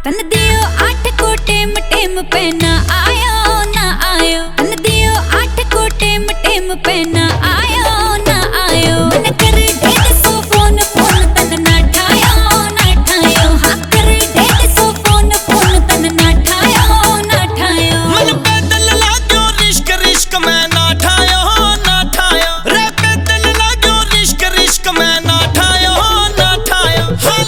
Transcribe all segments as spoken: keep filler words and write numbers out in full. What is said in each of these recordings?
तन दियो आठ को टेम टेम पे ना आयो ना आयो। तन दियो आठ को टेम टेम पे ना आयो ना आयो। मन कर डेढ़ सौ फोन फोन तन ना ठायो ना ठायो। हाँ कर डेढ़ सौ फोन फोन तन ना ठायो ना ठायो। मन पैदल लागो रिश्क रिश्क में ना ठायो ना ठायो। रे पैदल लागो रिश्क रिश्क में ना ठायो ना ठायो।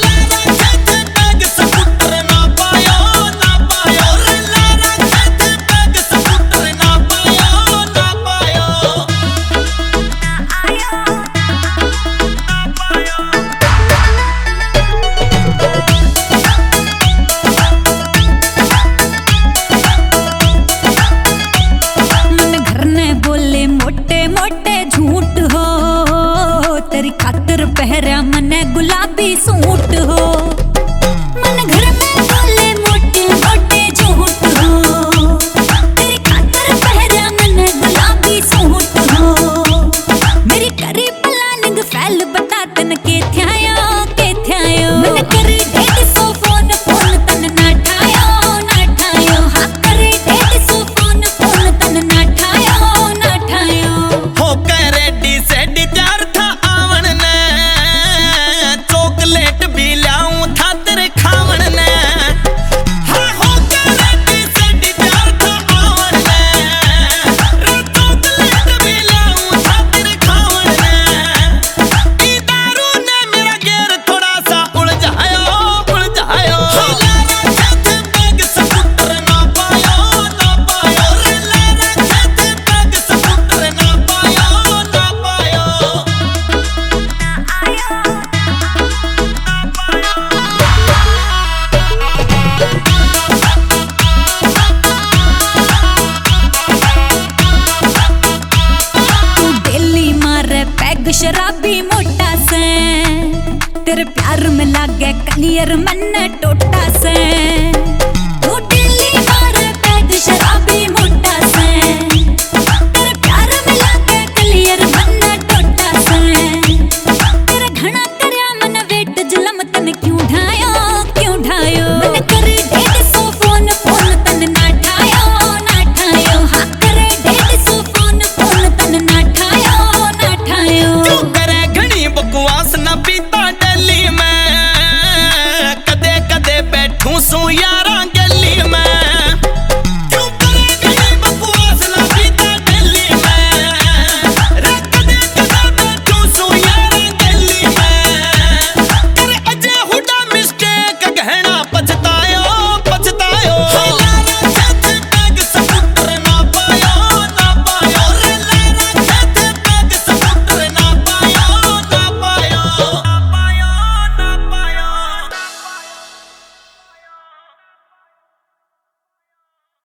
तेरी खातिर पहरा मने गुलाबी सूट हो। मन घर में बोले मोटे मोटे झूठ हो। तेरी खातिर पहरा मने गुलाबी सूट हो। मेरी करी प्लानिंग फैल बता तन के थ्यायो के थ्यायो। मन करी डेढ़ सौ फोन फोन तन ना ठायो ना ठायो। हाँ करी डेढ़ सौ फोन फोन तन ना ठायो ना ठायो। हो के रेडी सेडी तैयार था चॉकलेट भी लाऊं था तेरे खावन ने। हाँ हो के रेडी सेडी तैयार था आवन ने। चॉकलेट भी लाऊं था तेरे खावन ने। ई दारू ने मेरा गेर थोड़ा सा उलझायो उलझायो। लारा खेते बैग स्कूटर ना पायो ना पायो। रे लारा खेते बैग स्कूटर ना पायो ना पायो। पैग शराबी मोटा से तेरे प्यार में लागे क्लियर मन टोटा से।